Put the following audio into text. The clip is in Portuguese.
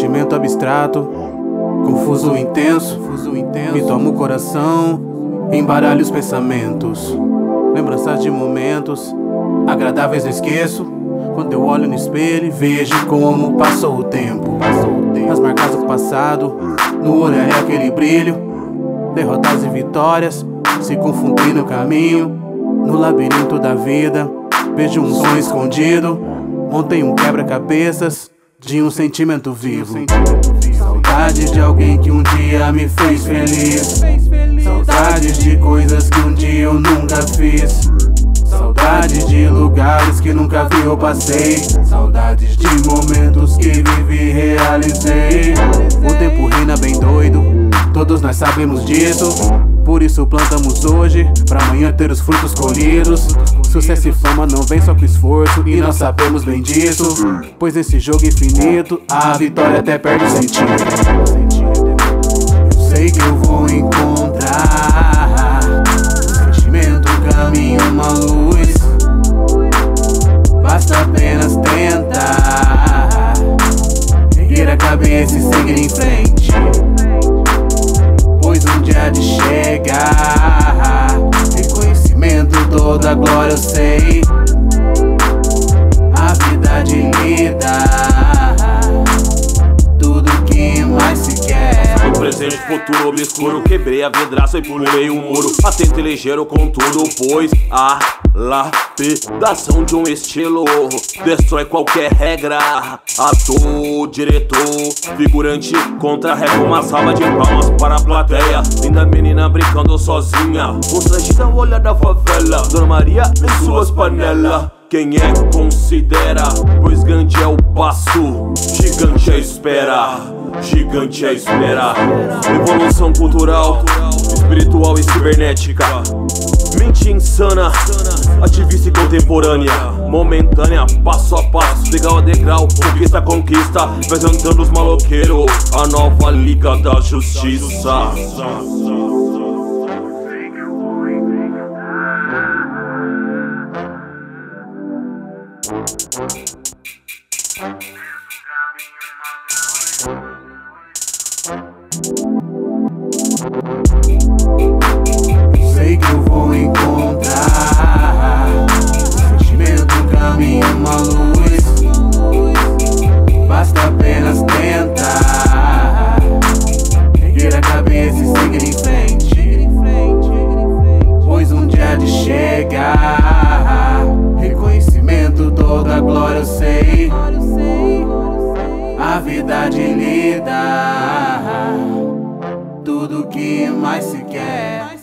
sentimento abstrato, confuso, intenso, me toma o coração, embaralha os pensamentos. Lembranças de momentos agradáveis não esqueço. Quando eu olho no espelho e vejo como passou o tempo. As marcas do passado, no olhar é aquele brilho. Derrotas e vitórias se confundem no caminho. No labirinto da vida vejo um sonho escondido. Montei um quebra-cabeças de um sentimento vivo. Saudades de alguém que um dia me fez feliz. Saudades de coisas que um dia eu nunca fiz. Saudades de lugares que nunca vi ou passei. Saudades de momentos que vivi e realizei. O tempo reina bem doido, todos nós sabemos disso. Por isso plantamos hoje, pra amanhã ter os frutos colhidos. Sucesso e fama não vem só com esforço, e nós sabemos bem disso. Pois nesse jogo infinito, a vitória até perde o sentido. Eu sei que eu vou encontrar um sentimento, um caminho, uma luz. Basta apenas tentar erguer a cabeça e seguir em frente. Pois um dia de chegar, reconhecimento, toda a glória eu sei. A vida de lidar, tudo que mais se quer. No presente, futuro obscuro, quebrei a vidraça e pulei o muro. Atento e ligeiro com tudo, pois a lapidação de um estilo destrói qualquer regra. Ator, diretor, figurante, contra-rega uma salva de palmas para a plateia. Linda menina brincando sozinha, constrangida ao olhar da favela. Dona Maria em suas panelas. Quem é considera, pois grande é o passo, gigante é a espera, gigante é a espera. Evolução cultural, espiritual e cibernética. Mente insana, ativista e contemporânea, momentânea, passo a passo, degrau a degrau, conquista a conquista, apresentando os maloqueiros, a nova Liga da Justiça. Sei que eu vou encontrar um sentimento, um caminho, uma luz. Basta apenas tentar erguer a cabeça e seguir em frente. Pois um dia de chegar, reconhecimento, toda a glória eu sei. A vida de lidar, tudo que mais se quer.